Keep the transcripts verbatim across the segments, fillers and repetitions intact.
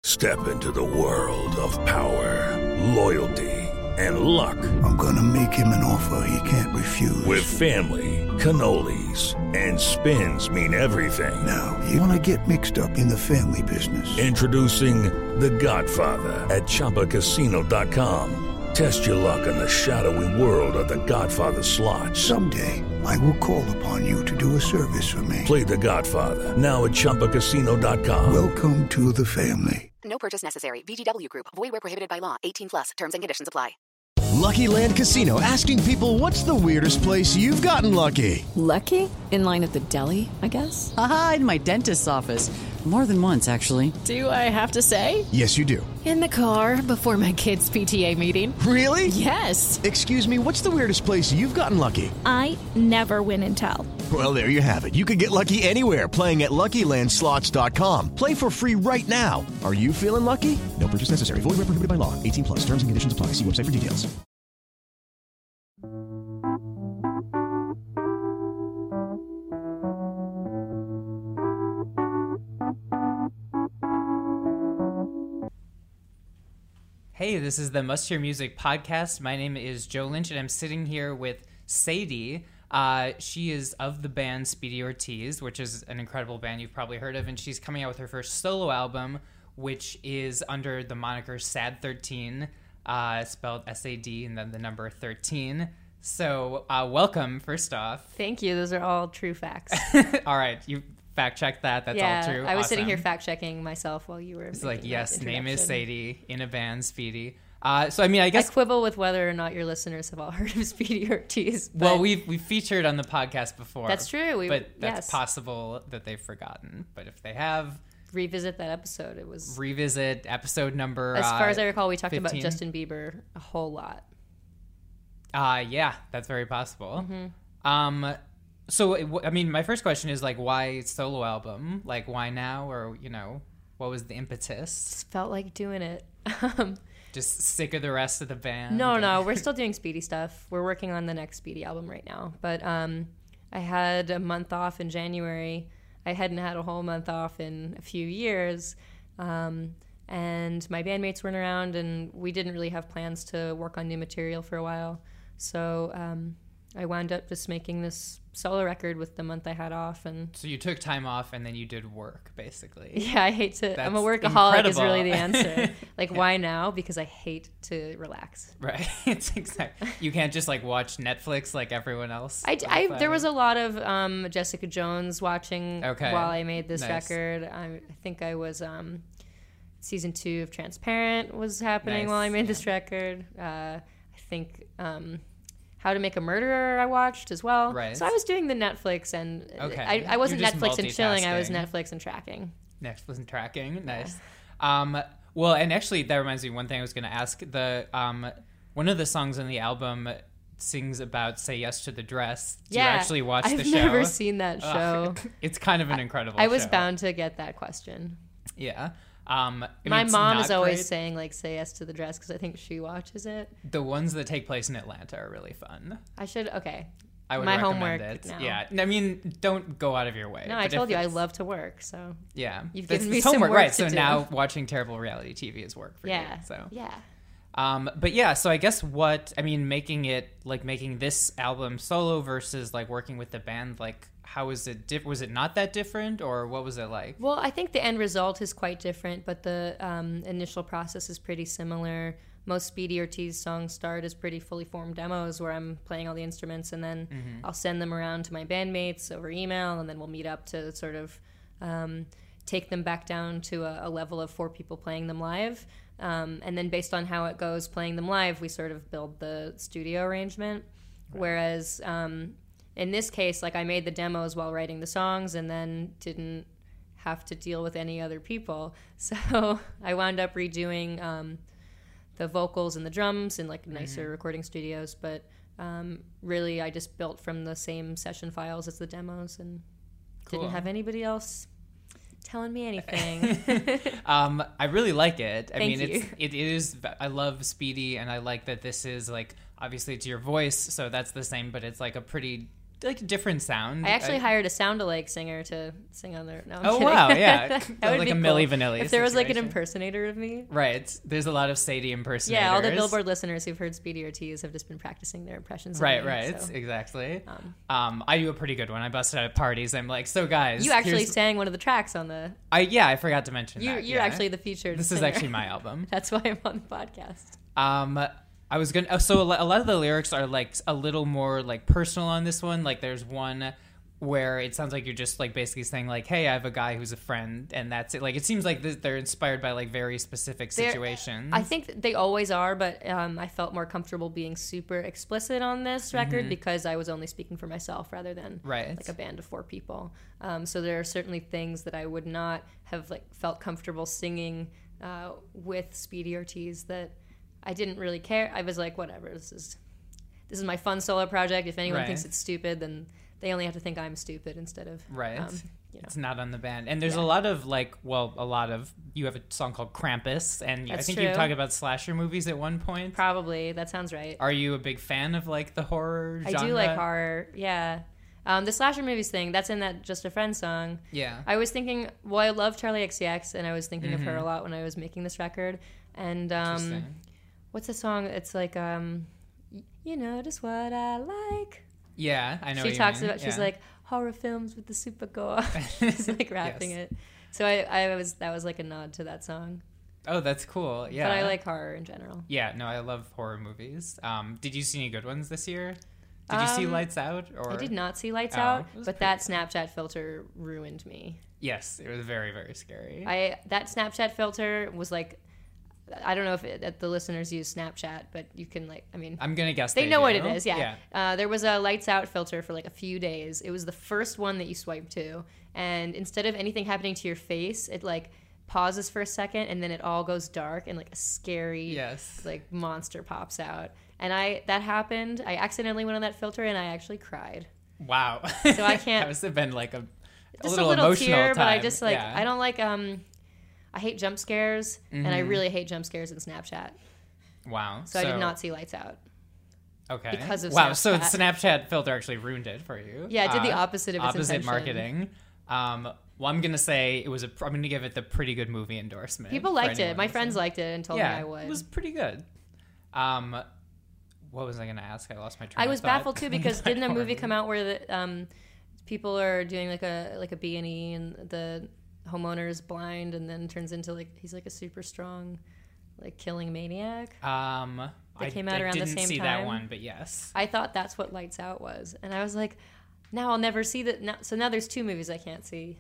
Step into the world of power, loyalty, and luck. I'm gonna make him an offer he can't refuse. With family, cannolis, and spins mean everything. Now, you wanna get mixed up in the family business. Introducing The Godfather at Chumba Casino dot com. Test your luck in the shadowy world of The Godfather slot. Someday, I will call upon you to do a service for me. Play The Godfather, now at Chumba Casino dot com. Welcome to the family. No purchase necessary. V G W Group. Void where prohibited by law. eighteen plus. Terms and conditions apply. Lucky Land Casino, asking people, what's the weirdest place you've gotten lucky? Lucky? In line at the deli, I guess? Aha, in my dentist's office. More than once, actually. Do I have to say? Yes, you do. In the car before my kids' P T A meeting. Really? Yes. Excuse me, what's the weirdest place you've gotten lucky? I never win and tell. Well, there you have it. You can get lucky anywhere, playing at Lucky Land Slots dot com. Play for free right now. Are you feeling lucky? No purchase necessary. Void where prohibited by law. eighteen plus. Terms and conditions apply. See website for details. Hey, this is the Must Hear Music podcast. My name is Joe Lynch, and I'm sitting here with Sadie. Uh, she is of the band Speedy Ortiz, which is an incredible band you've probably heard of, and she's coming out with her first solo album, which is under the moniker Sad thirteen, uh, spelled S A D and then the number thirteen. So, uh, welcome, first off. Thank you. Those are all true facts. All right, you fact-checked that. That's yeah, all true. I was awesome. Sitting here fact-checking myself while you were It's like, that yes, name is introduction. Sadie, in a band, Speedy. Uh, so, I mean, I guess... I quibble with whether or not your listeners have all heard of Speedy Ortiz. Well, we've, we've featured on the podcast before. That's true. We, but that's yes. possible that they've forgotten. But if they have... Revisit that episode. It was... Revisit episode number As far uh, as I recall, we talked fifteen. about Justin Bieber a whole lot. Uh, yeah, that's very possible. Mm-hmm. Um, so, I mean, my first question is, like, why solo album? Like, why now? Or, you know, what was the impetus? Just felt like doing it. Just sick of the rest of the band? No, or... no, we're still doing Speedy stuff. We're working on the next Speedy album right now. But um, I had a month off in January. I hadn't had a whole month off in a few years. Um, and my bandmates weren't around, and we didn't really have plans to work on new material for a while. So um, I wound up just making this solo record with the month I had off. And so you took time off and then you did work, basically. Yeah, I hate to. That's I'm a workaholic incredible. Is really the answer. Like, why now? Because I hate to relax. Right. It's exactly. You can't just like watch Netflix like everyone else. I, I there was a lot of um, Jessica Jones watching okay. while I made this nice. record. I, I think I was um, season two of Transparent was happening nice. while I made yeah. this record. Uh, I think. Um, How to Make a Murderer I watched as well. Right. So I was doing the Netflix and okay. I, I wasn't You're just Netflix and chilling, I was multitasking. Netflix and tracking. Netflix and tracking, nice. Yeah. Um, well, and actually that reminds me of one thing I was going to ask. The um, one of the songs on the album sings about Say Yes to the Dress. Do yeah, you actually watch I've the show? I've never seen that show. Uh, it's kind of an incredible I, I was show. bound to get that question. Yeah. Um, I My mean, it's mom not is always great. saying, like, Say Yes to the Dress because I think she watches it. The ones that take place in Atlanta are really fun. I should, okay. I would My recommend homework it. now. Yeah. I mean, don't go out of your way. No, but I told if you I it's- love to work, so. Yeah. You've That's- given me it's some homework, work right? to So do. now watching terrible reality T V is work for Yeah. you. So Yeah. Um, but yeah, so I guess what, I mean, making it, like making this album solo versus like working with the band, like how is it, diff- was it not that different or what was it like? Well, I think the end result is quite different, but the um, initial process is pretty similar. Most Speedy Ortiz songs start as pretty fully formed demos where I'm playing all the instruments and then Mm-hmm. I'll send them around to my bandmates over email and then we'll meet up to sort of um, take them back down to a, a level of four people playing them live. Um, and then based on how it goes playing them live, we sort of build the studio arrangement. Right. Whereas um, in this case, like I made the demos while writing the songs and then didn't have to deal with any other people. So I wound up redoing um, the vocals and the drums in like nicer mm-hmm. recording studios. But um, really, I just built from the same session files as the demos and cool. didn't have anybody else telling me anything. um, I really like it. I Thank mean, you. it's it is. I love Speedy, and I like that this is like obviously it's your voice, so that's the same. But it's like a pretty like a different sound. I actually I, hired a sound-alike singer to sing on there. No, I'm oh kidding. wow, yeah, that would like be a cool. Milli Vanilli. If there was like an situation. impersonator of me. Right. There's a lot of Sadie impersonators. Yeah, all the Billboard listeners who've heard Speedy Ortiz have just been practicing their impressions. Right, of me, right, so. exactly. Um, um, I do a pretty good one. I busted out at parties. I'm like, so guys, You actually here's- sang one of the tracks on the. I yeah, I forgot to mention You, that. you're yeah. actually the featured. This is singer. actually my album. That's why I'm on the podcast. Um, I was gonna. So a lo- a lot of the lyrics are like a little more like personal on this one. Like there's one where it sounds like you're just like basically saying like, hey, I have a guy who's a friend, and that's it. Like it seems like th- they're inspired by like very specific They're- situations. I think that they always are, but um, I felt more comfortable being super explicit on this record because I was only speaking for myself rather than Right. like a band of four people. Um, so there are certainly things that I would not have like felt comfortable singing uh, with Speedy Ortiz that I didn't really care. I was like, whatever, this is this is my fun solo project. If anyone Right. thinks it's stupid, then they only have to think I'm stupid instead of Right. Um, you know. It's not on the band. And there's Yeah. a lot of like, well, a lot of, you have a song called Krampus, and I That's think true. you talk about slasher movies at one point. Probably that sounds right. Are you a big fan of like the horror genre? I do like horror, yeah. Um, the slasher movies thing, that's in that Just a Friend song. Yeah. I was thinking, well, I love Charlie X C X, and I was thinking of her a lot when I was making this record. And um, Interesting. what's the song? It's like, um, y- you know, just what I like. Yeah, I know She what you talks mean. about, she's Yeah. like, horror films with the super gore. She's like rapping Yes. it. So I, I was, that was like a nod to that song. Oh, that's cool. Yeah. But I like horror in general. Yeah, no, I love horror movies. Um, did you see any good ones this year? Did you see Um, Lights Out? Or I did not see Lights Oh, Out, it was but that Snapchat filter ruined me. Yes, it was very, very scary. I that Snapchat filter was like, I don't know if it, the listeners use Snapchat, but you can like, I mean, I'm gonna guess they, they know what do. it is. Yeah, Yeah. Uh, there was a lights out filter for like a few days. It was the first one that you swipe to, and instead of anything happening to your face, it like pauses for a second, and then it all goes dark, and like a scary Yes. like monster pops out. And I that happened. I accidentally went on that filter, and I actually cried. Wow. So I can't- that must have been like a, a Just little, a little emotional tear, time. but I just like Yeah. I don't like um. I hate jump scares, and I Mhm. really hate jump scares in Snapchat. Wow. So, I did not see Lights Out. Okay. because of wow. So the Snapchat. Snapchat filter actually ruined it for you. Yeah, it did the opposite of its opposite intention. marketing. Um, well, I'm gonna say it was a. I'm gonna give it the pretty good movie endorsement. People for liked it. anyone My friends listening. liked it and told yeah, me I would. it was pretty good. Um, what was I gonna ask? I lost my train. I of was thought. baffled too because About didn't a horror movie movies. come out where the um, people are doing like a like a B and E and the homeowner is blind and then turns into like he's like a super strong like killing maniac. Um, That I, came out I around the didn't same see that time. one, but yes. I thought that's what Lights Out was, and I was like, now I'll never see that. Now, so now there's two movies I can't see.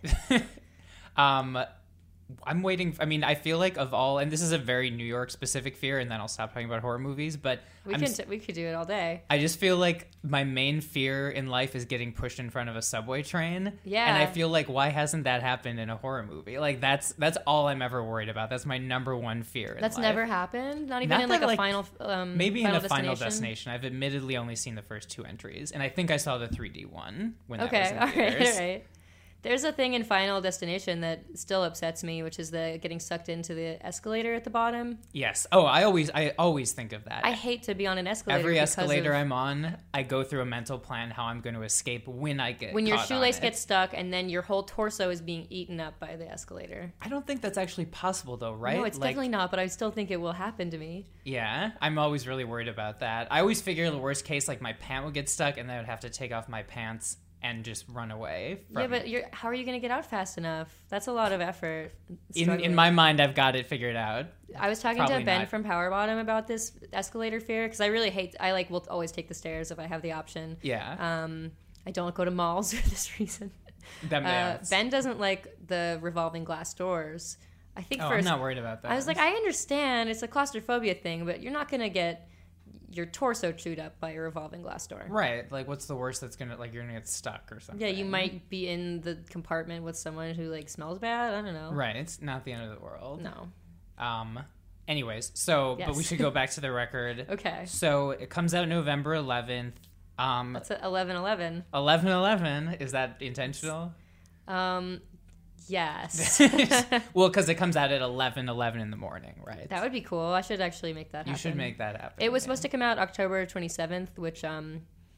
Um, I'm waiting. I mean, I feel like of all, and this is a very New York specific fear, and then I'll stop talking about horror movies. But We I'm can s- t- we could do it all day. I just feel like my main fear in life is getting pushed in front of a subway train. Yeah. And I feel like why hasn't that happened in a horror movie? Like that's that's all I'm ever worried about. That's my number one fear. In That's life. never happened. Not even Not in like that, a like, final. Um, Maybe final in a Final Destination. Destination. I've admittedly only seen the first two entries, and I think I saw the three D one when that was Okay, in all right, theaters. all right. There's a thing in Final Destination that still upsets me, which is the getting sucked into the escalator at the bottom. Yes. Oh, I always I always think of that. I hate to be on an escalator. Every because escalator of I'm on, I go through a mental plan how I'm going to escape when I get when your caught on shoelace it. gets stuck and then your whole torso is being eaten up by the escalator. I don't think that's actually possible though, right? No, it's Like, definitely not, but I still think it will happen to me. Yeah, I'm always really worried about that. I always figure the worst case, like my pant would get stuck, and then I would have to take off my pants and just run away. From... Yeah, but you're, how are you going to get out fast enough? That's a lot of effort. in Struggling. in my mind, I've got it figured out. I was talking Probably to Ben not. from Power Bottom about this escalator fear because I really hate. I like will always take the stairs if I have the option. Yeah, Um, I don't go to malls for this reason. Them Uh, dance. Ben doesn't like the revolving glass doors. I think Oh, first I'm not worried about that. I was like, I understand it's a claustrophobia thing, but you're not gonna get your torso chewed up by a revolving glass door. right. Like, what's the worst that's gonna like you're gonna get stuck or something? Yeah, you might be in the compartment with someone who like smells bad. I don't know. Right. It's not the end of the world. No. Um. Anyways, so but Yes. we should go back to the record. Okay. So it comes out November eleventh. Um, That's at eleven eleven. eleven eleven. Is that intentional? Um, yes. Well, because it comes out at eleven eleven in the morning, right? That would be cool. I should actually make that happen. You should make that happen. It was yeah. supposed to come out October twenty-seventh, which um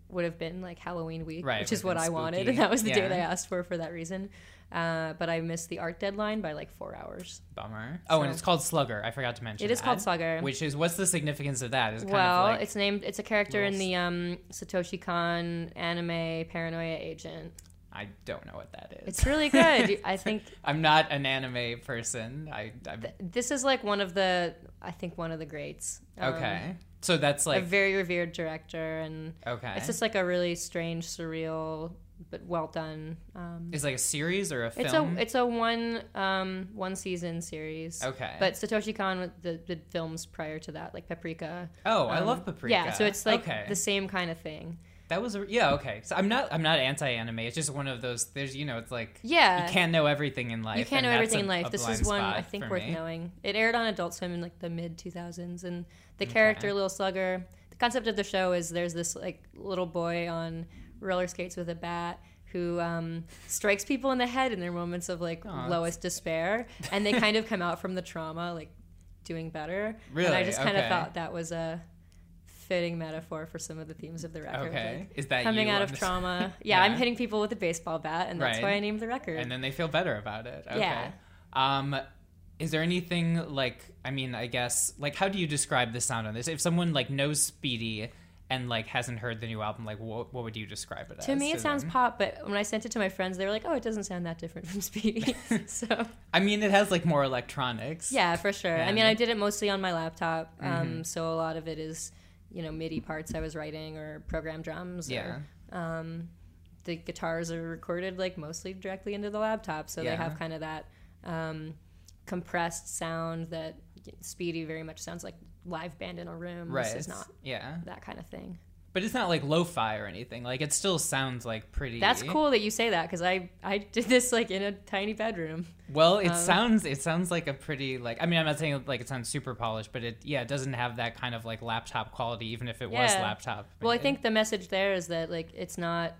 would have been like Halloween week, Right, which would is what have I been wanted, spooky. and that was the Yeah. date I asked for for that reason. Uh, but I missed the art deadline by like four hours. Bummer. Oh, and So- it's called Slugger. I forgot to mention It is that, called Slugger. Which is, what's the significance of that? Is kind Well, of like, it's named. It's a character in little the um, Satoshi Kon anime Paranoia Agent. I don't know what that is. It's really good. I think I'm not an anime person. I I'm, this is like one of the. I think one of the greats. Um, okay. So that's a like very revered director, and okay. it's just like a really strange, surreal, but well done. Um, Is it like a series or a it's film? a it's a one um, one season series. Okay. But Satoshi Kon did the, the films prior to that, like Paprika. Oh, I Um, love Paprika. Yeah, so it's like Okay. the same kind of thing. That was a, yeah, okay. So I'm not I'm not anti-anime. It's just one of those. There's you know it's like Yeah. you can't know everything in life. You can't and know that's everything in a- life. a This blind is one spot I think for worth me. knowing. It aired on Adult Swim in like the mid two thousands, and the character Little Slugger. The concept of the show is there's this like little boy on roller skates with a bat who um, strikes people in the head in their moments of like Aw, lowest despair, and they kind of come out from the trauma like doing better. And I Really? just kind of Okay. thought that was a fitting metaphor for some of the themes of the record. Okay. like, Is that coming you out on of this- trauma? Yeah, Yeah. I'm hitting people with a baseball bat, and that's Right. why I named the record. And then they feel better about it. Okay. Yeah. Um, is there anything like I mean I guess like how do you describe the sound on this? If someone like knows Speedy and like hasn't heard the new album, like what what would you describe it as? To me, it sounds them? pop, but when I sent it to my friends, they were like, "Oh, it doesn't sound that different from Speedy." So, I mean, it has like more electronics. yeah, for sure. I And- mean, I did it mostly on my laptop, um, Mm-hmm. so a lot of it is, you know, MIDI parts I was writing or program drums. Yeah. Or, um, the guitars are recorded like mostly directly into the laptop, so Yeah. they have kind of that um, compressed sound that Speedy very much sounds like live band in a room. Right. This is not Yeah. that kind of thing. But it's not like lo-fi or anything. Like it still sounds like pretty. That's cool that you say that because I I did this like in a tiny bedroom. Well, it Um, sounds it sounds like a pretty like I mean I'm not saying like it sounds super polished, but it yeah it doesn't have that kind of like laptop quality even if it was Yeah. laptop. Well, I made. think the message there is that like it's not.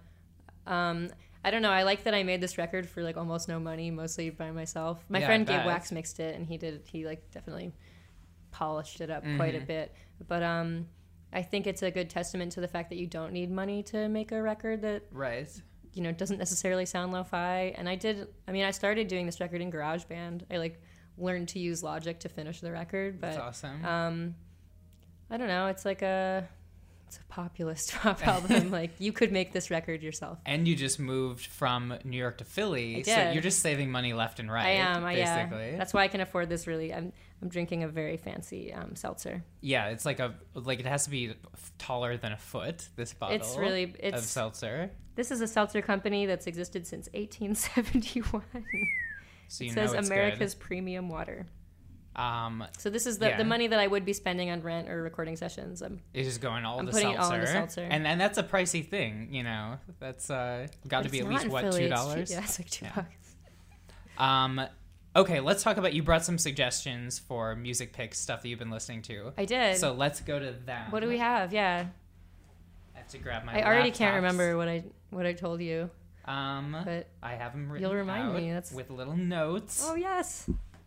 Um, I don't know. I like that I made this record for like almost no money, mostly by myself. My Yeah, I friend Gabe bet. Wax mixed it, and he did. He like definitely polished it up Mm-hmm. quite a bit. But um, I think it's a good testament to the fact that you don't need money to make a record that right. you know doesn't necessarily sound lo-fi. And I did. I mean, I started doing this record in GarageBand. I like learned to use Logic to finish the record, but That's awesome. um, I don't know. It's like a it's a populist pop album. Like you could make this record yourself. And you just moved from New York to Philly, I so did. you're just saving money left and right. I am. I, yeah. basically. That's why I can afford this. Really, I'm I'm drinking a very fancy um, seltzer. Yeah, it's like a like it has to be f- taller than a foot. This bottle. It's really of it's seltzer. this is a seltzer company that's existed since eighteen seventy-one. So you It know says it's America's premium water. good. Um, So this is the, Yeah. the money that I would be spending on rent or recording sessions. I'm it's just going all I'm the putting it seltzer. all into seltzer. and and that's a pricey thing. You know, that's uh got to It's be at not least in what Philly, two it's cheap. dollars. Yeah, it's like two Yeah. bucks. Um, okay, let's talk about. You brought some suggestions for music picks, stuff that you've been listening to. I did. So let's go to them. What do we have? Yeah, I have to grab my. I already can't laptops. remember what I what I told you. Um, But I have them written you'll remind out me, that's- with little notes. Oh yes.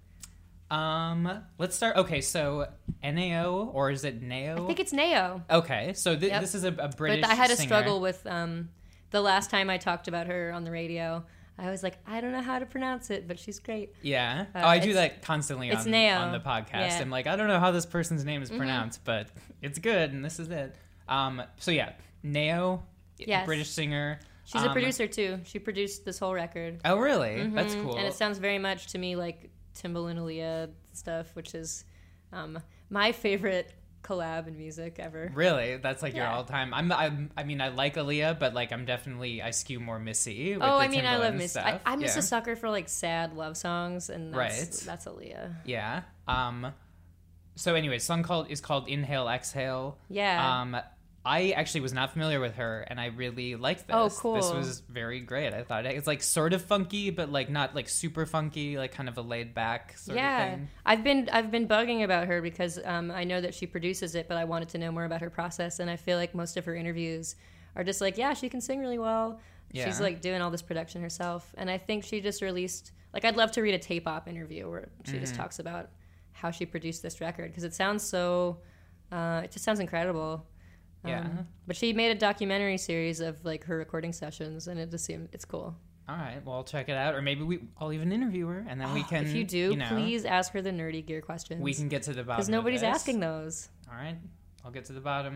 Um, let's start. Okay, so N A O or is it N A O? I think it's Nao. Okay, so th- Yep. this is a, a British. But I had to singer. struggle with um, the last time I talked about her on the radio. I was like, I don't know how to pronounce it, but she's great. Yeah. Uh, oh, I do it's- that constantly it's on, Nao. on the podcast. Yeah. Mm-hmm. I'm like, I don't know how this person's name is pronounced, but it's good, and this is it. Um, so yeah, Nao, Yes. British singer. She's Um, a producer too. She produced this whole record. Oh, really? That's Mhm. cool. And it sounds very much to me like Timbaland and Aaliyah stuff, which is um, my favorite collab in music ever. Really, that's like your Yeah. all-time. I'm, I'm. I mean, I like Aaliyah, but like, I'm definitely I skew more Missy. With Oh, the I mean, I love Timbaland Miss. stuff. I, I'm just Yeah. a sucker for like sad love songs, and that's, Right. that's Aaliyah. Yeah. Um. So anyway, song called is called Inhale Exhale. Yeah. Um. I actually was not familiar with her, and I really liked this. Oh, cool. This was very great. I thought it's like sort of funky, but like not like super funky, like kind of a laid back sort yeah, of thing. I've been I've been bugging about her because um, I know that she produces it, but I wanted to know more about her process, and I feel like most of her interviews are just like, yeah, she can sing really well. Yeah. She's like doing all this production herself, and I think she just released like I'd love to read a tape op interview where she Mm-hmm. just talks about how she produced this record because it sounds so uh, it just sounds incredible. Yeah. Um, but she made a documentary series of like her recording sessions, and it just seemed it's cool. All right, well, I'll check it out, or maybe we I'll even interview her, and then we can. If you do, you know, please ask her the nerdy gear questions. We can get to the bottom. Because nobody's of this. asking those. All right, I'll get to the bottom.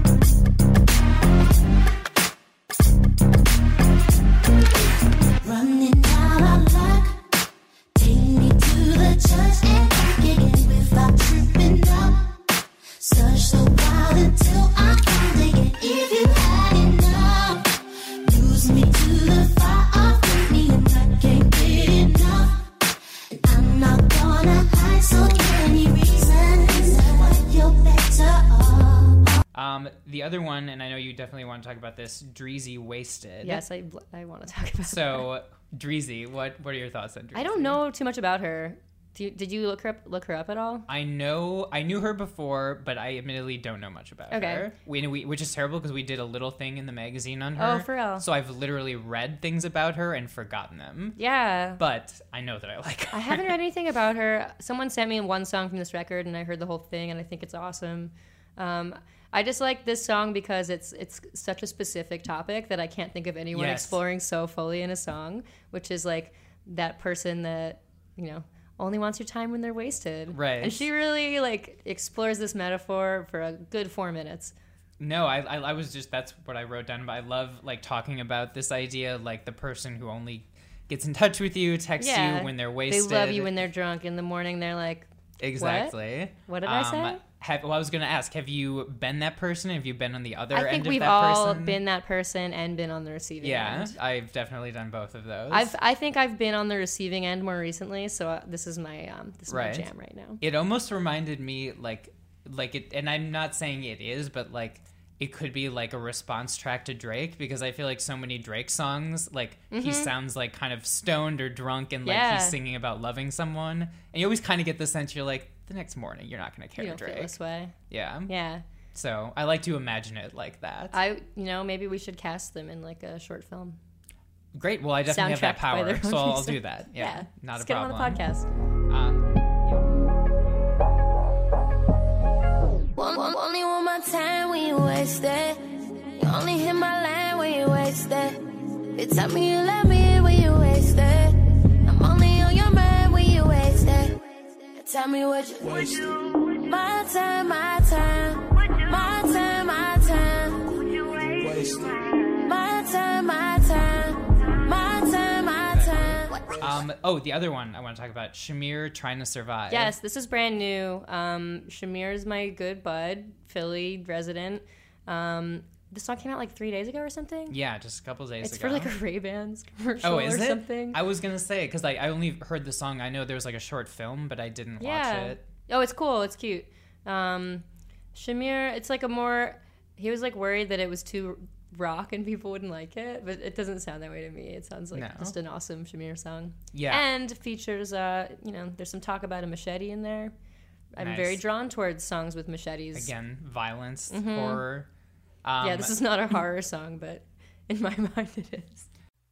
Running out of luck, take me to the church and kick it without tripping up. Search the wild until I can dig it. If you had enough, lose me to the fire of me and I can't get enough. And I'm not gonna hide so many reasons why you're better off. Um, the other one, and I know you definitely want to talk about this, Dreezy Wasted. Yes, I, I want to talk about So, Dreezy, what what are your thoughts on Dreezy? I don't know too much about her. Do you, did you look her up, look her up at all? I know, I knew her before, but I admittedly don't know much about Okay. her. We, we, which is terrible because we did a little thing in the magazine on her. Oh, for real? So I've literally read things about her and forgotten them. Yeah. But I know that I like her. I haven't read anything about her. Someone sent me one song from this record, and I heard the whole thing, and I think it's awesome. Um, I just like this song because it's it's such a specific topic that I can't think of anyone Yes. exploring so fully in a song, which is like that person that, you know, only wants your time when they're wasted. Right. And she really like explores this metaphor for a good four minutes. No, I, I I was just, that's what I wrote down, but I love like talking about this idea, like the person who only gets in touch with you, texts Yeah. you when they're wasted. They love you when they're drunk. In the morning, they're like, Exactly. What, what did I Um, say? Have, well, I was going to ask, have you been that person? Have you been on the other I end think of we've that all person? been that person and been on the receiving Yeah, end. I've definitely done both of those. I've I think I've been on the receiving end more recently, so uh, this is my um this is Right. my jam right now. It almost reminded me like like it, and I'm not saying it is, but like it could be like a response track to Drake, because I feel like so many Drake songs, like he Mhm. sounds like kind of stoned or drunk, and like Yeah. he's singing about loving someone, and you always kind of get the sense you're like, the next morning you're not going to care You don't Drake feel this way. Yeah. Yeah. So I like to imagine it like that. I you know maybe we should cast them in like a short film. Great. Well, I definitely have that Soundtracked by their power, own so I'll, I'll music. do that. Yeah, Yeah. not Let's a get them problem. on the podcast. One, one, only want my time when you waste it. You only hit my line when you waste it. You tell me you love me when you waste it. I'm only on your mind when you waste it. Tell me what you waste it. My time, my time. My time, my time. Waste it. My time, my time. My time, my time. Um, oh, the other one I want to talk about, Shamir, Trying to Survive. Yes, this is brand new. Um, Shamir's my good bud, Philly resident. Um, this song came out like three days ago or something. Yeah, just a couple days It's ago. for like a Ray-Bans commercial Oh, is or it? something. I was gonna say, because like I only heard the song. I know there was like a short film, but I didn't Yeah. watch it. Oh, it's cool. It's cute. Um, Shamir, it's like a more. He was like worried that it was too rock and people wouldn't like it, but it doesn't sound that way to me. It sounds like No. just an awesome Shamir song. Yeah. And features, uh, you know, there's some talk about a machete in there. I'm Nice. very drawn towards songs with machetes. Again, violence, Mhm. horror. Um, yeah, this is not a horror song, but in my mind it is.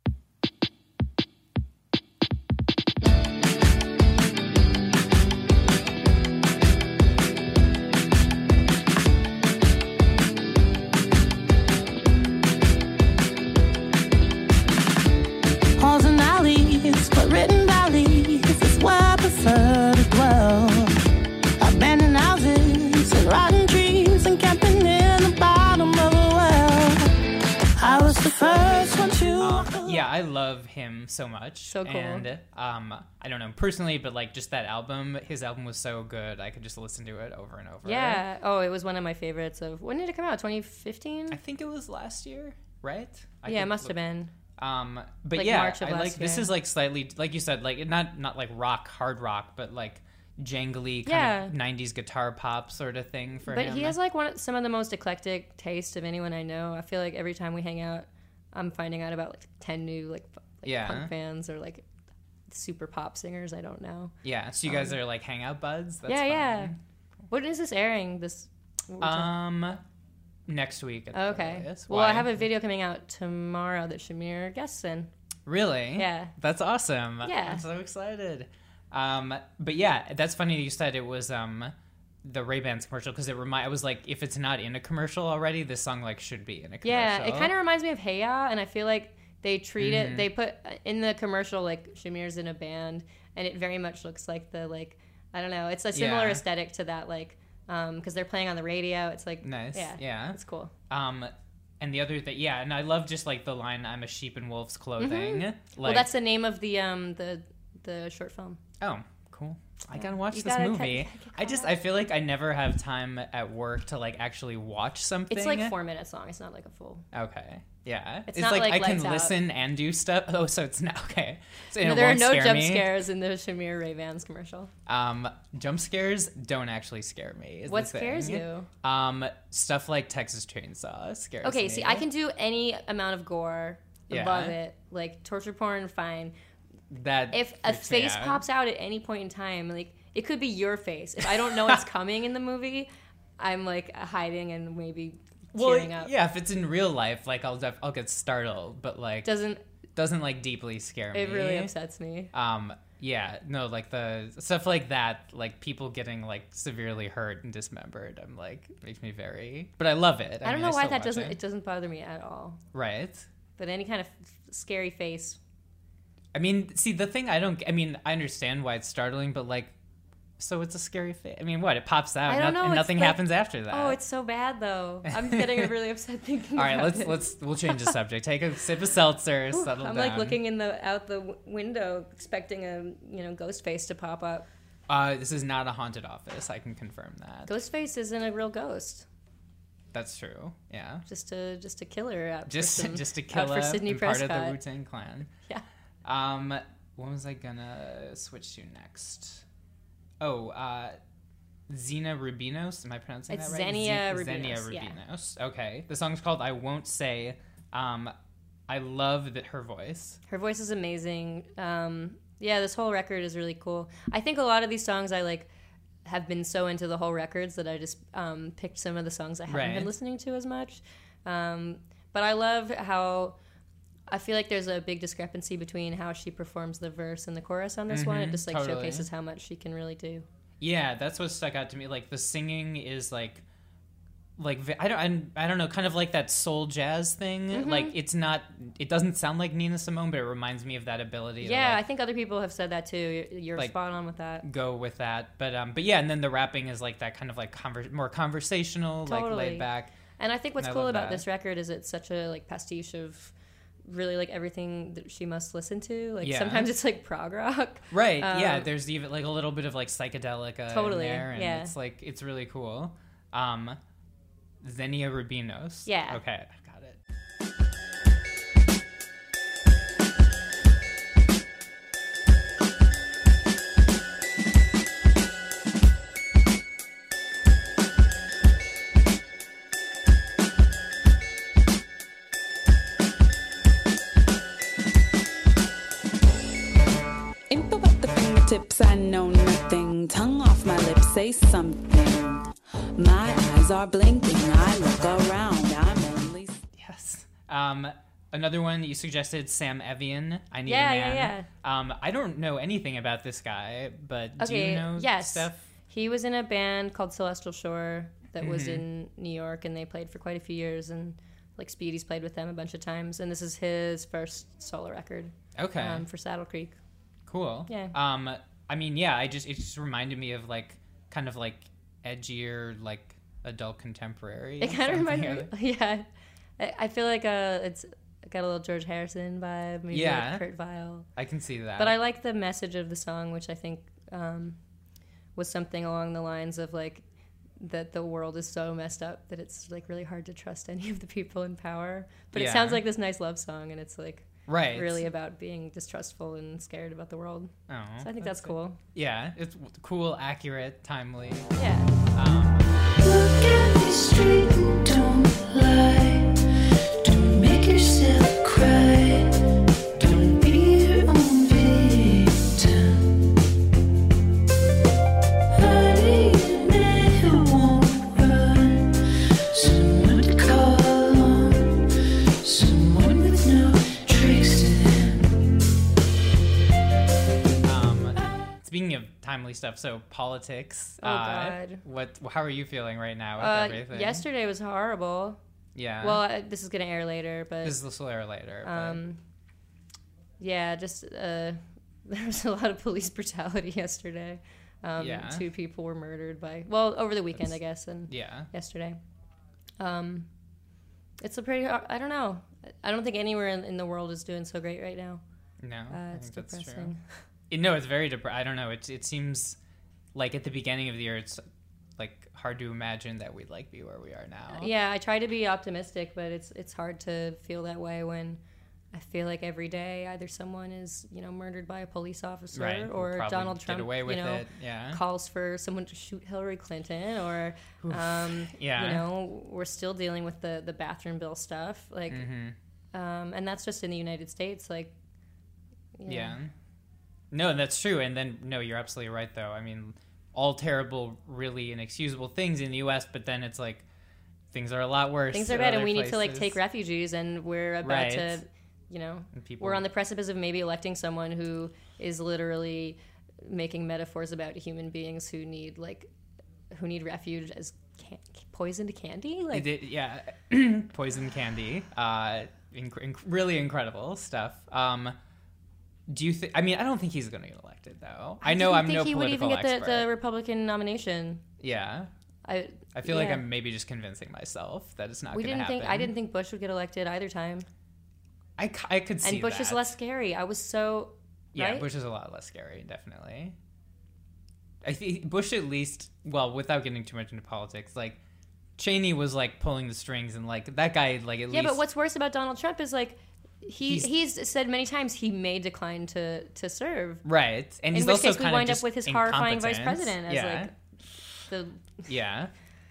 Halls and alleys, but written valleys is where I prefer to dwell. Abandoned houses and rotten trees and camping in the bottom of a well. I was the first one to. Um, yeah, I love him so much. So cool. And um, I don't know personally, but like just that album, his album was so good. I could just listen to it over and over. Yeah. Oh, it was one of my favorites of. When did it come out? twenty fifteen? I think it was last year, right? I Yeah, it could must look- have been. Um, but Like yeah, March of I last like this year. is like slightly like you said, like not not like rock, hard rock, but like jangly kind Yeah. of nineties guitar pop sort of thing for But him. he has like one of, some of the most eclectic taste of anyone I know. I feel like every time we hang out, I'm finding out about like ten new like, f- like Yeah. punk fans or like super pop singers I don't know. Yeah, so you guys Um, are like hangout buds. That's yeah, fun. yeah. What is this airing? This what we're talking- Um, next week. At the okay. earliest. Well, I Why? have a video coming out tomorrow that Shamir guests in. Really? Yeah. That's awesome. Yeah. I'm so excited. Um, but yeah, that's funny that you said it was um, the Ray-Bans commercial because it remind I was like, if it's not in a commercial already, this song like should be in a commercial. Yeah, it kind of reminds me of Hey Ya, and I feel like they treat Mm-hmm. it. They put in the commercial like Shamir's in a band, and it very much looks like the like I don't know. It's a similar Yeah. aesthetic to that like um because they're playing on the radio. It's like Nice. Yeah, Yeah. it's cool. Um, and the other thing, yeah, and I love just like the line, "I'm a sheep in wolf's clothing." Like, Well, that's the name of the um the the short film. oh, cool. I gotta watch You this gotta movie. cut- cut I just I feel like I never have time at work to like actually watch something. It's like four minutes long. It's not like a full. Okay. Yeah. It's It's, not like, like I can Lights Out. listen and do stuff. Oh, so it's not okay. So No, it there are won't no scare jump me. scares in the Shamir Ray-Bans commercial. Um, jump scares don't actually scare me. Is What the scares thing. you? Um, stuff like Texas Chainsaw scares me. Okay, see, I can do any amount of gore. Yeah. Love it. Like torture porn, fine. That If a freaks me face out. pops out at any point in time, like it could be your face. If I don't know it's coming in the movie, I'm like hiding and maybe well, tearing up. yeah, if it's in real life, like I'll def- I'll get startled, but like Doesn't doesn't like deeply scare me. it really upsets me? Um, yeah, no, like the stuff like that, like people getting like severely hurt and dismembered. I'm like makes me very, but I love it. I, don't mean, know why still that watch doesn't it. it doesn't bother me at all. Right. But any kind of scary face. I mean, see, the thing I don't, I mean, I understand why it's startling, but like, so it's a scary face. I mean, what? It pops out I and, don't no- know, and it's nothing like- happens after that. Oh, it's so bad though. I'm getting really upset thinking All right, about let's it. let's we'll change the subject. Take a sip of seltzer, Ooh, settle I'm down. like looking in the out the w- window, expecting a you know ghost face to pop up. Uh, this is not a haunted office. I can confirm that. Ghostface isn't a real ghost. That's true. Yeah. Just a just a killer out Just for some, just a out killer for Sidney and part Prescott. of the Wu-Tang Clan. Yeah. Um, what was I gonna switch to next? Oh, uh, Xena Rubinos. Am I pronouncing It's that right? Xenia Ze- Xenia Rubinos, yeah. Rubinos. Okay. The song's called "I Won't Say." Um, I love that her voice. Her voice is amazing. Um, yeah, this whole record is really cool. I think a lot of these songs I like have been so into the whole records that I just um, picked some of the songs I haven't Right. been listening to as much. Um, but I love how I feel like there's a big discrepancy between how she performs the verse and the chorus on this one. It Mhm, just like totally. showcases how much she can really do. Yeah, that's what stuck out to me. Like the singing is like, like vi- I don't, I, I don't know, kind of like that soul jazz thing. Mhm. Like it's not, it doesn't sound like Nina Simone, but it reminds me of that ability. Yeah, to, I like, think other people have said that too. You're, you're Like, spot on with that. go with that. But um, but yeah, and then the rapping is like that kind of like conver- more conversational, like Totally. laid back. And I think what's And I cool love about that. this record is it's such a like pastiche of really like everything that she must listen to. Like Yeah. sometimes it's like prog rock. Right. yeah. Um, There's even like a little bit of like psychedelic uh, Totally, in there, and yeah. it's like it's really cool. Um, Xenia Rubinos. Yeah. Okay, I got it. Info about the fingertips, I know nothing. Tongue off my lips, say something. My eyes are blinking, I look around, I'm only... Yes. Um, another one that you suggested, Sam Evian. I Need Yeah, a yeah, Man. Yeah, Um, I don't know anything about this guy, but do Okay, you know yes. stuff? He was in a band called Celestial Shore that was Mhm. in New York, and they played for quite a few years. And like Speedy's played with them a bunch of times. And this is his first solo record. Okay. Um, for Saddle Creek. Cool. Yeah. Um, I mean, yeah, I just it just reminded me of like kind of like edgier, like adult contemporary. It kind of something. reminded me. Yeah, I, I feel like uh, it's got a little George Harrison vibe. Maybe Yeah. like Kurt Weill. I can see that. But I like the message of the song, which I think um, was something along the lines of like that the world is so messed up that it's like really hard to trust any of the people in power. But Yeah. it sounds like this nice love song, and it's like Right. really about being distrustful and scared about the world. Oh, so I think that's, that's cool. Yeah, it's cool, accurate, timely. Yeah. Um, Look at me straight and don't lie. Don't make yourself cry. Don't be your own victim. I need a man who won't run. Someone to call on. Someone with no tricks to them. um, speaking of timely family stuff. So politics. Oh, uh, God. What? How are you feeling right now with Uh, everything? yesterday was horrible. Yeah. Well, uh, this is gonna air later, but This will air later. but- um, yeah, just uh, there was a lot of police brutality yesterday. Um, Yeah. Two people were murdered by well over the weekend, That's- I guess, and yeah. yesterday. Um, it's a pretty. I don't know. I don't think anywhere in, in the world is doing so great right now. No, uh, I it's think that's true. depressing. It- no, it's very depressing. I don't know. It it seems like at the beginning of the year, it's like hard to imagine that we'd like be where we are now. Yeah, I try to be optimistic, but it's it's hard to feel that way when I feel like every day either someone is you know murdered by a police officer Right, or probably Donald get Trump away with you know it, yeah. calls for someone to shoot Hillary Clinton or Oof, um, yeah. you know we're still dealing with the the bathroom bill stuff like Mhm. um, and that's just in the United States like Yeah. yeah. No, that's true. And then, no, you're absolutely right, though. I mean, all terrible, really inexcusable things in the U S, but then it's like things are a lot worse. Things are in bad, and other we need to like places. take refugees, and we're about Right. to, you know, And people- we're on the precipice of maybe electing someone who is literally making metaphors about human beings who need like who need refuge as can- poisoned candy. Like, It did, yeah, poison candy. Uh, inc- inc- really incredible stuff. Um, do you think? I mean, I don't think he's going to get elected, though. I, know didn't I'm think no he would political even get expert. the, the Republican nomination. Yeah, I I feel like yeah. I'm maybe just convincing myself that it's not We going to didn't happen. think I didn't think Bush would get elected either time. I, c- I could see And Bush that. is less scary. I was so Yeah, right? Bush is a lot less scary, definitely. I think Bush at least, well, without getting too much into politics, like Cheney was like pulling the strings, and like that guy, like at Yeah, least. but what's worse about Donald Trump is like he He's- he's, said many times he may decline to to serve. Right, and In he's which also case we kind wind of up just with his horrifying vice incompetent. president as yeah. like the yeah,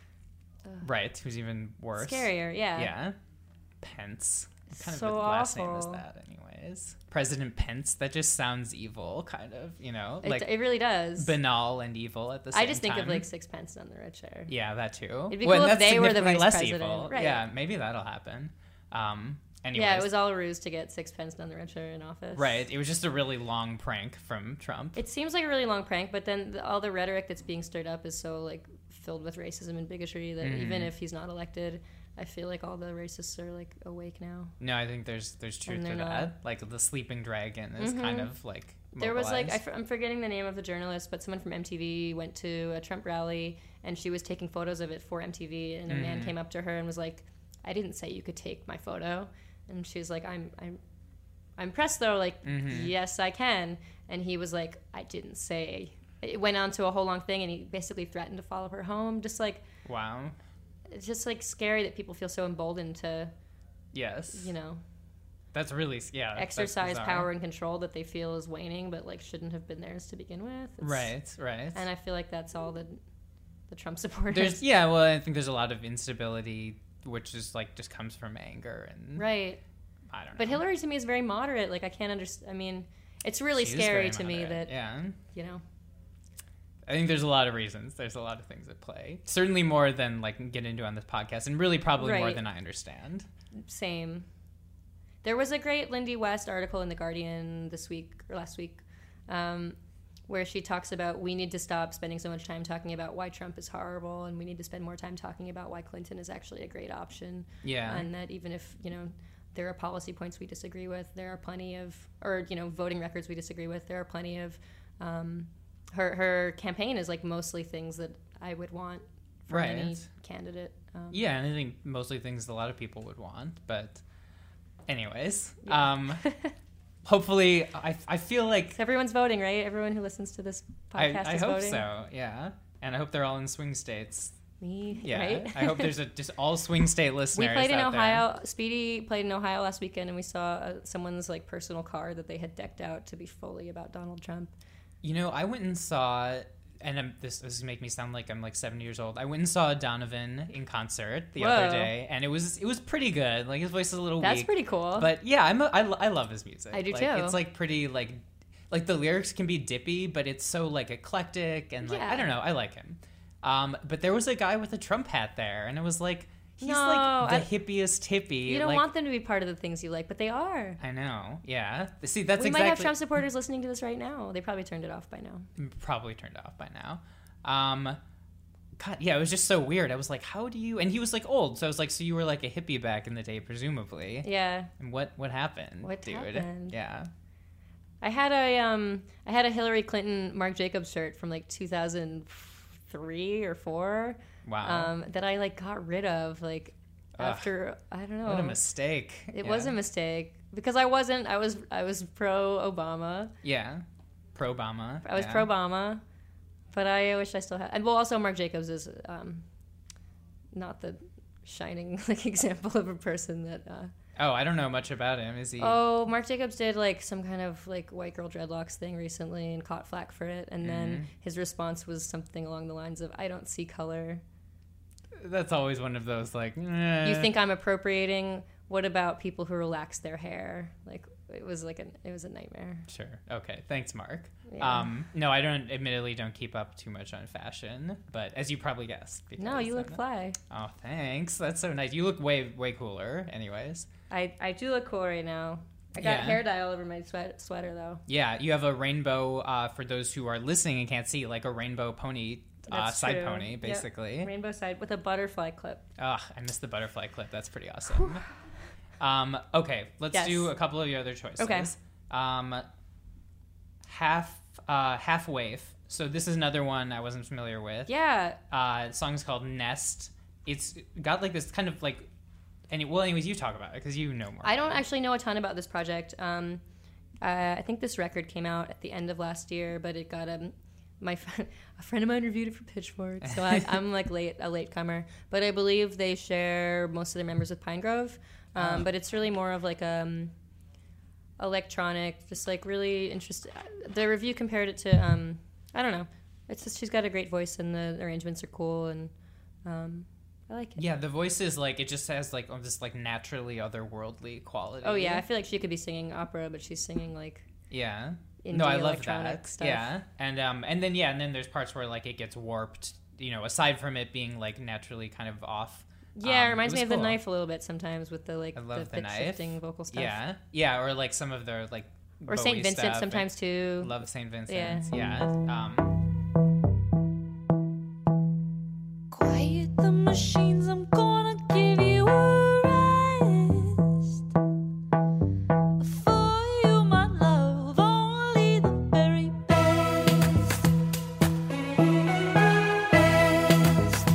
right. Who's even worse? scarier. Yeah. Yeah, Pence. What kind So of a last name is awful. that, anyways? President Pence. That just sounds evil, kind of. You know, It, like it really does. banal and evil at the same I just think time. of like Sixpence on the Red Chair. Yeah, that too. It'd be Well, cool and if that's they were the significantly vice less president. evil. Right. Yeah, maybe that'll happen. Um, anyways. Yeah, it was all a ruse to get Sixpence on the Red Chair in office. Right. It was just a really long prank from Trump. It seems like a really long prank, but then the, all the rhetoric that's being stirred up is so like filled with racism and bigotry that Mhm. even if he's not elected, I feel like all the racists are like awake now. No, I think there's there's truth And to they're that. not. Like the sleeping dragon is Mhm. kind of like There was like I mobilized. f- I'm forgetting the name of the journalist, but someone from M T V went to a Trump rally and she was taking photos of it for M T V, and a man Mhm. came up to her and was like, "I didn't say you could take my photo," and she's like, "I'm I'm I'm pressed though, like Mhm. yes I can," and he was like, "I didn't say." It went on to a whole long thing, and he basically threatened to follow her home. Just like Wow. it's just like scary that people feel so emboldened to, Yes. you know, That's really yeah. that's exercise bizarre. power and control that they feel is waning, but like shouldn't have been theirs to begin with. It's- Right, right. And I feel like that's all the the Trump supporters. There's yeah, well, I think there's a lot of instability, which is like just comes from anger and right. I don't know. But Hillary to me is very moderate. Like I can't understand. I mean, it's really She is scary very to me moderate, that yeah. you know. I think there's a lot of reasons. There's a lot of things at play. Certainly more than like get into on this podcast, and really probably more Right. than I understand. Same. There was a great Lindy West article in The Guardian this week or last week, um, where she talks about we need to stop spending so much time talking about why Trump is horrible, and we need to spend more time talking about why Clinton is actually a great option. Yeah. And that even if, you know, there are policy points we disagree with, there are plenty of, or, you know, voting records we disagree with, there are plenty of, um, her, her campaign is like mostly things that I would want from Right. any candidate. Um, Yeah, and I think mostly things a lot of people would want. But anyways, Yeah. um, hopefully, I, I feel like Everyone's voting, right? Everyone who listens to this I, podcast I is hope voting. so. Yeah, and I hope they're all in swing states. Me, Yeah, right? I hope there's a just all swing state We listeners. played in out there. Ohio. Speedy played in Ohio last weekend, and we saw uh, someone's like personal car that they had decked out to be fully about Donald Trump. You know, I went and saw, and I'm, this this make me sound like I'm like seventy years old. I went and saw Donovan in concert the Whoa. other day, and it was it was pretty good. Like his voice is a little That's weak. pretty cool. But yeah, I'm a, I, lo- I love his music. I do like, too. It's like pretty like like the lyrics can be dippy, but it's so like eclectic and like Yeah. I don't know. I like him. Um, but there was a guy with a Trump hat there, and it was like He's No, like the I- hippiest hippie. You don't like, want them to be part of the things you like, but they are. I know. Yeah. See, that's we exactly. might have Trump supporters listening to this right now. They probably turned it off by now. Probably turned off by now. Um, God, yeah, it was just so weird. I was like, how do you? And he was like old, so I was like, so you were like a hippie back in the day, presumably. Yeah. And what what happened? What dude? happened? Yeah. I had a um I had a Hillary Clinton Marc Jacobs shirt from like two thousand three or four. Wow. Um, that I like got rid of like Ugh. after I don't know. What a mistake. It Yeah. was a mistake because I wasn't. I was I was pro Obama. Yeah. Pro Obama. I was yeah. pro Obama, but I wish I still had. And well, also Marc Jacobs is um, not the shining like example of a person that. Uh, Oh, I don't know much about him. Is he? Oh, Marc Jacobs did like some kind of like white girl dreadlocks thing recently and caught flack for it. And then Mhm. his response was something along the lines of, "I don't see color." That's always one of those like. Eh. You think I'm appropriating? What about people who relax their hair? Like it was like an it was a nightmare. Sure. Okay. Thanks, Mark. Yeah. Um, no, I don't. Admittedly, don't keep up too much on fashion, but as you probably guessed. No, you look I'm- fly. Oh, thanks. That's so nice. You look way way cooler. Anyways. I I do look cool right now. I got Yeah. hair dye all over my sweat, sweater though. Yeah, you have a rainbow. Uh, for those who are listening and can't see, like a rainbow pony, uh, That's side true. pony, Yep. basically. Rainbow side with a butterfly clip. Ugh, I missed the butterfly clip. That's pretty awesome. um, okay, let's Yes. do a couple of the other choices. Okay. Um, half uh, half wave. So this is another one I wasn't familiar with. Yeah. Uh, the song is called Nest. It's got like this kind of like, any well, anyways, you talk about it because you know more. I don't actually know a ton about this project. Um, uh, I think this record came out at the end of last year, but it got um, my fr- a friend of mine reviewed it for Pitchfork, so I, I'm like late a late comer. But I believe they share most of their members with Pinegrove. Um, Oh. But it's really more of like um, electronic, just like really interesting. The review compared it to um, I don't know. It's just she's got a great voice and the arrangements are cool and um, I like it. Yeah, the voice is like it just has like oh, this like naturally otherworldly quality. Oh yeah, I feel like she could be singing opera, but she's singing like Yeah. indie No, I love electronic that. stuff. Yeah. And um and then yeah, and then there's parts where like it gets warped, you know, aside from it being like naturally kind of off. Yeah, um, it reminds was me of cool. the Knife a little bit sometimes with the like I love the, pitch Knife. shifting vocal stuff. Yeah. Yeah, or like some of their like Or Saint Bowie Vincent stuff. sometimes too. Love Saint Vincent. Yeah. Yeah. Um Quiet the machines, I'm gonna give you a rest. For you, my love, only the very best. Best.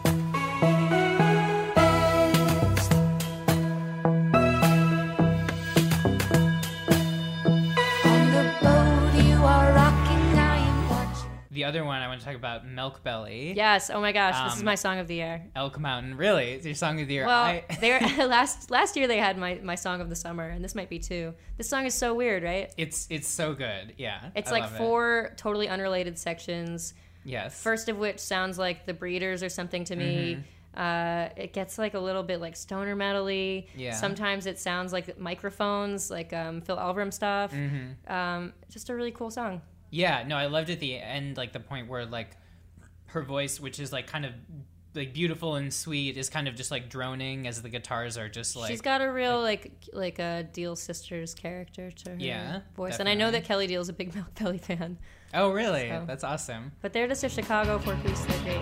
On the boat you are rocking, I am watching. the other one I want to talk about, Milk Belly. Yes. Oh my gosh, this is Um, my song of the year. Elk Mountain. Really? It's your song of the year. Well, I, they last last year they had my, my song of the summer, and this might be too. This song is so weird, right? it's it's so good. Yeah. It's I like love it. four totally unrelated sections. Yes. First of which sounds like The Breeders or something to me. Mm-hmm. Uh, it gets like a little bit like stoner metal-y. Yeah. Sometimes it sounds like microphones, like um, Phil Elverum stuff. Mm-hmm. Um, just a really cool song. Yeah, no, I loved at the end, like the point where like her voice, which is like kind of like beautiful and sweet, is kind of just like droning as the guitars are just like. She's got a real like like a Deal Sisters character to her Yeah, voice, and I know definitely. that Kelly Deal's a big Milk Belly fan. Oh, really? So- That's awesome. But they're just a Chicago four piece. They're great.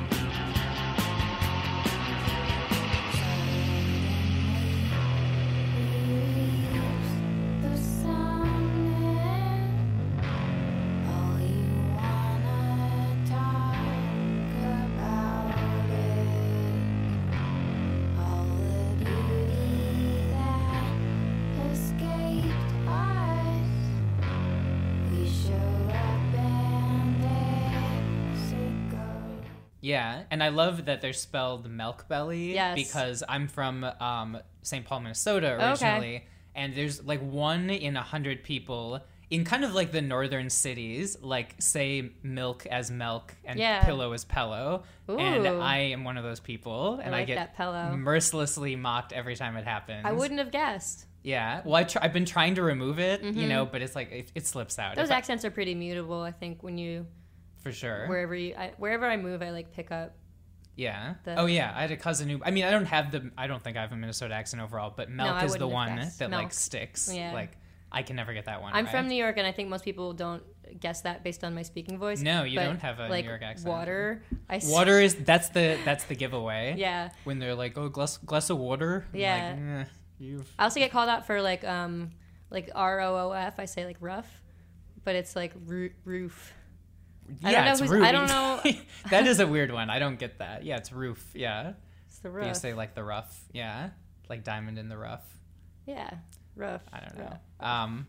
The sun all you wanna talk about it, all the beauty that escaped us. We showed up in Mexico. Yeah, and I love that they're spelled Milk Belly. Yes. Because I'm from um, Saint Paul, Minnesota originally, and there's like one in a hundred people in kind of like the northern cities, like say milk as milk and Yeah. pillow as pillow. And Ooh. I am one of those people, and I, like get that pillow. mercilessly mocked every time it happens. I wouldn't have guessed. Yeah. Well, I tr- I've been trying to remove it, you know, but it's like it, it slips out. Mm-hmm. Those If I- accents are pretty mutable. I think when you for sure. wherever you I, wherever I move, I like pick up Yeah. The- oh yeah, I had a cousin who. I mean, I don't have the. I don't think I have a Minnesota accent overall, but Melk I is the wouldn't have one guessed. that Milk. like sticks. Yeah. Like I can never get that one. I'm right. from New York, and I think most people don't guess that based on my speaking voice. No, you but, don't have a like, New York accent. Water. I s- Water is that's the that's the giveaway. Yeah. When they're like, oh, glass glass of water. I'm Yeah. Like, eh, you've. I also get called out for like um like R O O F. I say like rough, but it's like roo- roof. Yeah, I don't know it's who's- roof. I don't know. That is a weird one. I don't get that. Yeah, it's roof. Yeah. It's the But you rough. say like the rough. Yeah. Like diamond in the rough. Yeah, rough. I don't know. Rough. Um.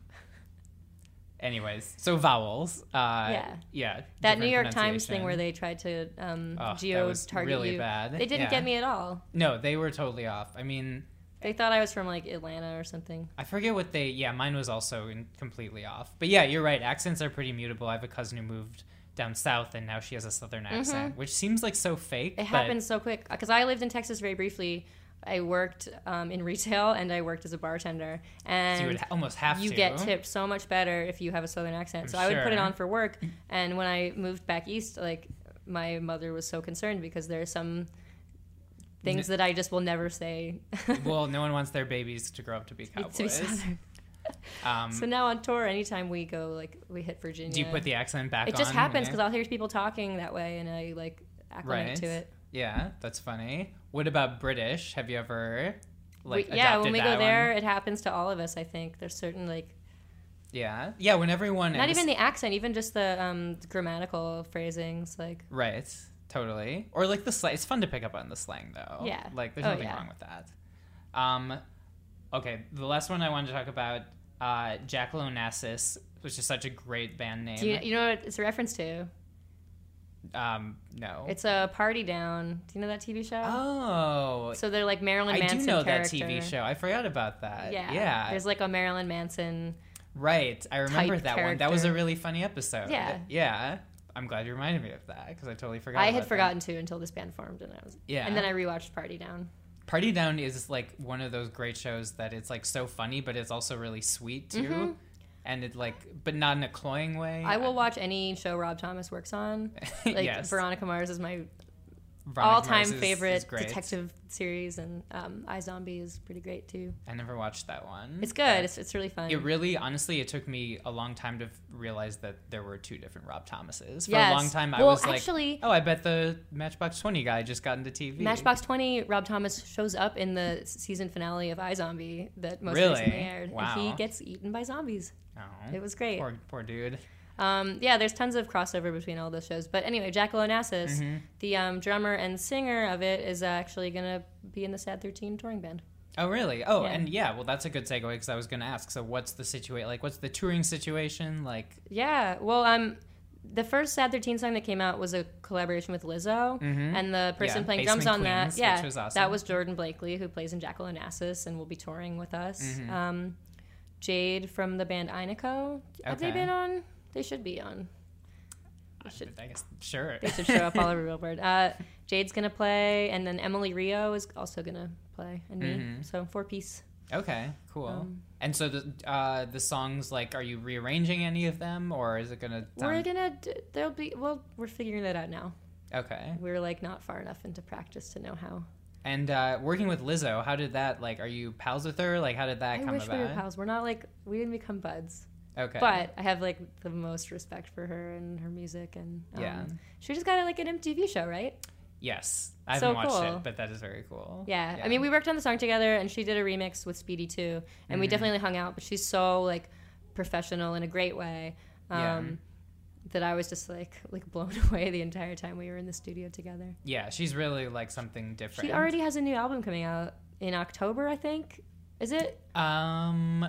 Anyways, so vowels. Uh, Yeah. Yeah. That New different York Times pronunciation. thing where they tried to um, Oh, that geo was target really you. bad. They didn't Yeah. get me at all. No, they were totally off. I mean, They thought I was from like Atlanta or something. I forget what they. Yeah, mine was also in, completely off. But yeah, you're right. Accents are pretty mutable. I have a cousin who moved down south, and now she has a southern accent, which seems like so fake. It but happens so quick because I lived in Texas very briefly. I worked um, in retail and I worked as a bartender. And So you would ha- almost have you to. get tipped so much better if you have a southern accent. I'm so I would put it sure. on for work. And when I moved back east, like my mother was so concerned because there are some things that I just will never say. Well, no one wants their babies to grow up to be cowboys. to be southern. Um, So now on tour, anytime we go, like we hit Virginia. do you put the accent back on? It just happens yeah? because I'll hear people talking that way and I like acclimate Right. to it. Yeah, that's funny. What about British? Have you ever like we, yeah, adopted when we that go there, one? it happens to all of us. I think there's certain like Yeah, yeah. When everyone not and even this- the accent, even just the um, grammatical phrasings. Like right, totally. Or like the slang. It's fun to pick up on the slang though. Yeah. like there's Oh, nothing yeah. wrong with that. Um, okay, the last one I wanted to talk about, uh, Jackal Onassis, which is such a great band name. do you, you know what it's a reference to? um, no. It's a Party Down. Do you know that T V show? oh, So they're like Marilyn I Manson do know character. that T V show. I forgot about that. Yeah, yeah. There's like a Marilyn Manson. Right, I remember type that one. That was a character. really funny episode. Yeah. yeah. I'm glad you reminded me of that because I totally forgot. I about had that. forgotten to until this band formed, and I was Yeah. And then I rewatched Party Down. Party Down is like one of those great shows that it's like so funny, but it's also really sweet too, Mm-hmm. and it like, but not in a cloying way. I will watch any show Rob Thomas works on. Like Yes. Veronica Mars is my Veronica all-time Mars is- favorite is great. detective series, and um, iZombie is pretty great too. I never watched that one. It's good. but It's, it's really fun. It really, honestly, it took me a long time to f- realize that there were two different Rob Thomases. For Yes. a long time, I Well, was like, actually- oh, I bet the Matchbox twenty guy just got into T V. Matchbox twenty, Rob Thomas shows up in the s- season finale of iZombie that most Really? recently aired, Wow. and he gets eaten by zombies. Oh, It was great. Poor, poor dude. Um, yeah, there's tons of crossover between all those shows. But anyway, Jackal Onassis, Mm-hmm. the um, drummer and singer of it, is actually going to be in the Sad thirteen touring band. Oh, really? Oh, Yeah. and yeah, well, that's a good segue because I was going to ask. So, what's the situation? Like, what's the touring situation? Like, Yeah, well, um, the first Sad thirteen song that came out was a collaboration with Lizzo, and the person Yeah, playing drums on Basement that, Queens, yeah, which was awesome. that was Jordan Blakely, who plays in Jackal Onassis and will be touring with us. Mm-hmm. Um, Jade from the band Inako. Have they Okay. been on? They should be on. They should, I guess, sure. they should show up all over Billboard. Uh, Jade's gonna play, and then Emily Rio is also gonna play, and me. Mm-hmm. So four piece. Okay, cool. Um, and so the uh, the songs, like, are you rearranging any of them, or is it gonna? We're sound- gonna. d- There'll be. Well, we're figuring that out now. Okay. We're like not far enough into practice to know how. And uh, working with Lizzo, how did that? Like, are you pals with her? Like, how did that I come wish about? we were pals. We're not like we didn't become buds. Okay. But I have like the most respect for her and her music, and um, Yeah. she just got like an M T V show, right? yes, I So haven't watched cool. it, but that is very cool. Yeah. I mean, we worked on the song together, and she did a remix with Speedy too, and we Mm-hmm. definitely hung out. But she's so like professional in a great way. Um, Yeah. That I was just like like blown away the entire time we were in the studio together. Yeah, she's really like something different. She already has a new album coming out in October, I think. Is it? Um.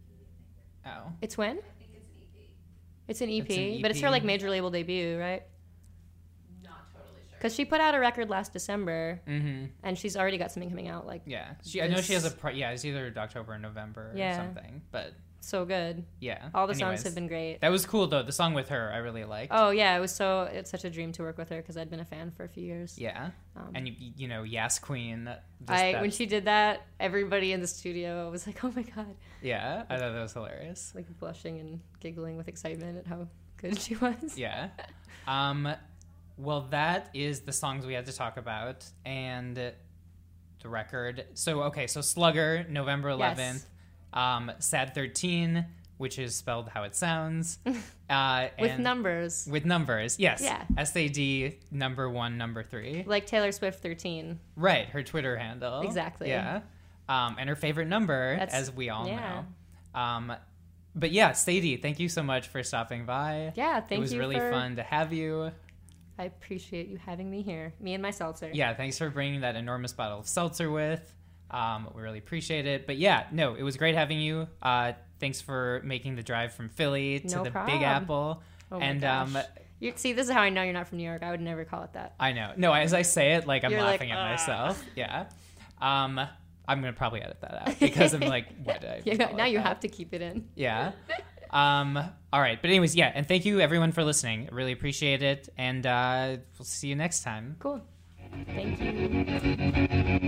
Oh. It's when? It's an E P, It's an but it's her E P. like major label debut, right? Not totally sure. Because she put out a record last December, Mm-hmm. and she's already got something coming out. Like, Yeah. She. I know she has a. This- Pro- yeah, it's either October or November Yeah. or something. But so good. yeah. All the songs Anyways, have been great. That was cool though. The song with her, I really liked. Oh yeah, it was so. It's such a dream to work with her because I'd been a fan for a few years. Yeah. Um, and you, you know, Yas Queen. Just I that- when she did that, everybody in the studio was like, "Oh my god!" Yeah, I thought that was hilarious. Like blushing and giggling with excitement at how good she was. Yeah. Um, well, that is the songs we had to talk about and the record. So, okay, so Slugger, November eleventh. Yes. Um, Sad thirteen, which is spelled how it sounds. Uh, With and- numbers. With numbers, yes. Yeah. S A D, number one, number three. Like Taylor Swift thirteen. Right, her Twitter handle. Exactly. Yeah. Um, and her favorite number, That's- as we all yeah. know. Um, but yeah, Sadie, thank you so much for stopping by. Yeah, thank you It was you really for- fun to have you. I appreciate you having me here. Me and my seltzer. Yeah, thanks for bringing that enormous bottle of seltzer with. Um, we really appreciate it. But yeah, no, it was great having you. Uh, thanks for making the drive from Philly to No the problem. Big Apple. Oh and my gosh. um, you, see, this is how I know you're not from New York. I would never call it that. I know. No, as I say it, like I'm You're like, laughing at "Ah." myself. Yeah. Um, I'm gonna probably edit that out because I'm like, what did I Yeah, call now it you that? have to keep it in. Yeah. Um, all right. But anyways, yeah. And thank you everyone for listening. I really appreciate it. And uh, we'll see you next time. Cool. Thank you.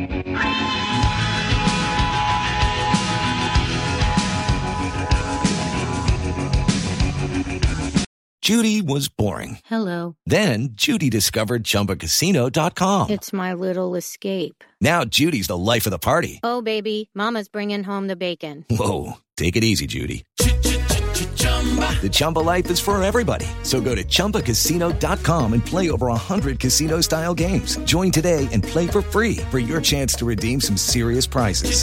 Judy was boring. Hello. Then Judy discovered Chumba Casino dot com. It's my little escape. Now Judy's the life of the party. Oh, baby, mama's bringing home the bacon. Whoa, take it easy, Judy. The Chumba life is for everybody. So go to Chumba Casino dot com and play over one hundred casino-style games. Join today and play for free for your chance to redeem some serious prizes.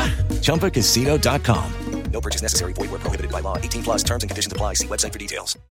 Chumba Casino dot com. No purchase necessary. Void where prohibited by law. eighteen plus terms and conditions apply. See website for details.